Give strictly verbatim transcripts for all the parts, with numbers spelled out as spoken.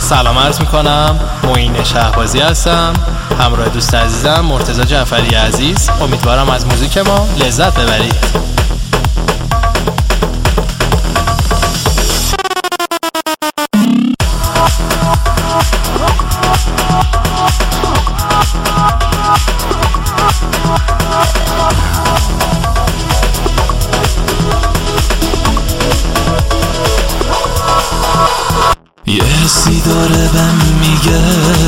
سلام عرض میکنم، معین شهبازی هستم، همراه دوست عزیزم مرتضی جعفری عزیز. امیدوارم از موزیک ما لذت ببرید. یه حسی داره بهم میگه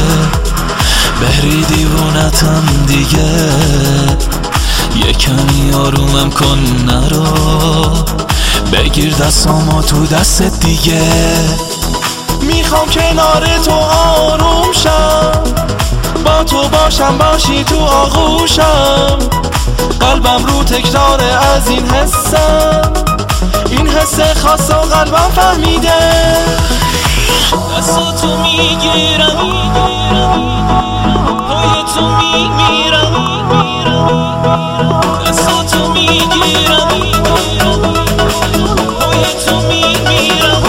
بری دیوونتم دیگه، یه کمی آرومم کن نرو، بگیر دستامو تو دستت دیگه. میخوام کنار تو آروم شم، با تو باشم باشی تو آغوشم، قلبم رو تکراره از این حسم، این حس خاص و قلبم فهمیده. دستاتو میگیرم پای تو میمیرم، دستاتو میگیرم پای تو میمیرم،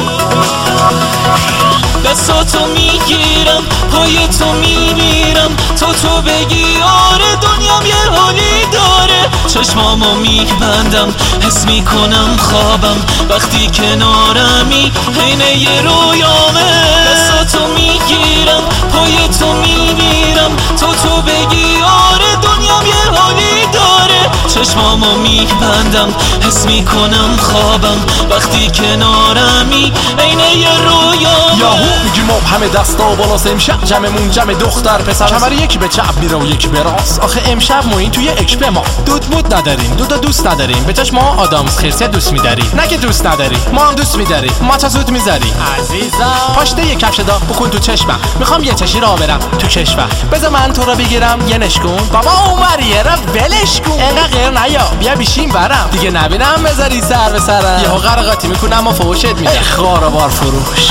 دستاتو میگیرم پای تو میمیرم، تو تو بگی آره دنیام یه حالی داره. چشمامو میبندم حس میکنم خوابم وقتی کنارمی، حین یه رویامه. دستاتو میگیرم پای تو میمیرم، تو تو بگی آره دنیام یه حالی داره. چشمامو میبندم حس میکنم خوابم وقتی کنارمی، حین یه رویامه. یاهو میگی مبهم دستا بالاست، امشب جمعمون جمع دختر پسر، کمر یکی به چپ میره و یکی به راست. آخه امشب ما این توی اکپ ما دود بود نداریم، دو تا دوست نداریم، به جاش ما آدامس خرسه دوست میداریم. نه که دوست نداری، ما هم دوست میداریم، ما تا زود میذاری عزیزم. پاشته یه کفش دا بکن تو چشمم، میخوام یه چشی را برم تو کشور، بذار من تو را بگیرم یه نشکون. بابا اونوریه را ولش کن، اینقدر غیر نیا، بیا بیشین برم دیگه، نبینم بذاری سر به سرم، یهو قرقاتی میکنم و فوشت میدم. خارا بار فروش.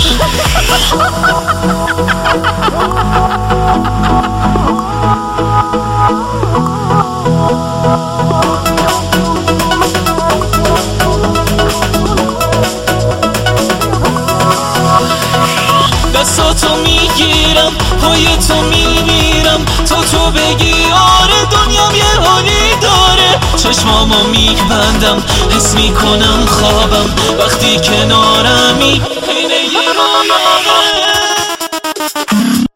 دستاتو میگیرم پای تو میمیرم، تو تو بگی آره دنیام یه حالی داره. چشمامو میبندم حس میکنم خوابم وقتی کنارمی.